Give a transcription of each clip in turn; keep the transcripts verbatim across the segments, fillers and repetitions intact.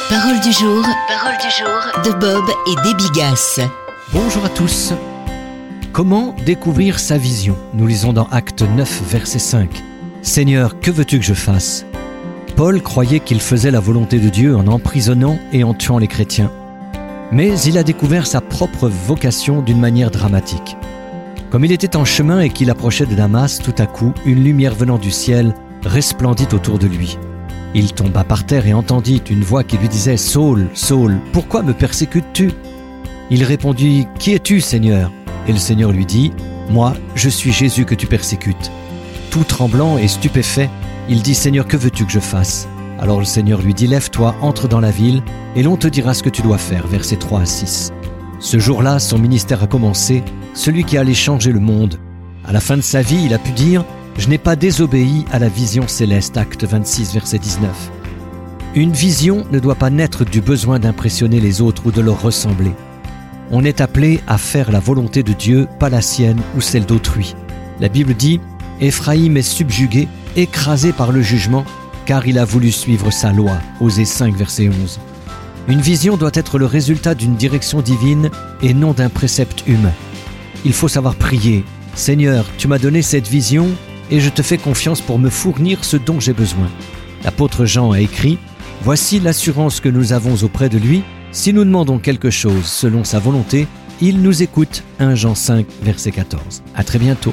Parole du jour, parole du jour de Bob et Déby Gasse. Bonjour à tous. Comment découvrir sa vision? Nous lisons dans Actes neuf, verset cinq. Seigneur, que veux-tu que je fasse? Paul croyait qu'il faisait la volonté de Dieu en emprisonnant et en tuant les chrétiens. Mais il a découvert sa propre vocation d'une manière dramatique. Comme il était en chemin et qu'il approchait de Damas, tout à coup, une lumière venant du ciel resplendit autour de lui. Il tomba par terre et entendit une voix qui lui disait « Saul, Saul, pourquoi me persécutes-tu » Il répondit « Qui es-tu, Seigneur » Et le Seigneur lui dit « Moi, je suis Jésus que tu persécutes. » Tout tremblant et stupéfait, il dit « Seigneur, que veux-tu que je fasse » Alors le Seigneur lui dit « Lève-toi, entre dans la ville, et l'on te dira ce que tu dois faire. » Versets trois à six. Ce jour-là, son ministère a commencé, celui qui allait changer le monde. À la fin de sa vie, il a pu dire « Je n'ai pas désobéi à la vision céleste. » Acte vingt-six, verset dix-neuf. Une vision ne doit pas naître du besoin d'impressionner les autres ou de leur ressembler. On est appelé à faire la volonté de Dieu, pas la sienne ou celle d'autrui. La Bible dit « Éphraïm est subjugué, écrasé par le jugement, car il a voulu suivre sa loi. » Osée cinq, verset onze. Une vision doit être le résultat d'une direction divine et non d'un précepte humain. Il faut savoir prier. « Seigneur, tu m'as donné cette vision et je te fais confiance pour me fournir ce dont j'ai besoin. » L'apôtre Jean a écrit « Voici l'assurance que nous avons auprès de lui. Si nous demandons quelque chose selon sa volonté, il nous écoute. » premier Jean cinq, verset quatorze. À très bientôt.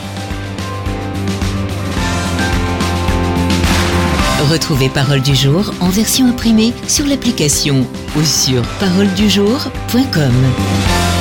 Retrouvez Parole du jour en version imprimée sur l'application ou sur parole du jour point com.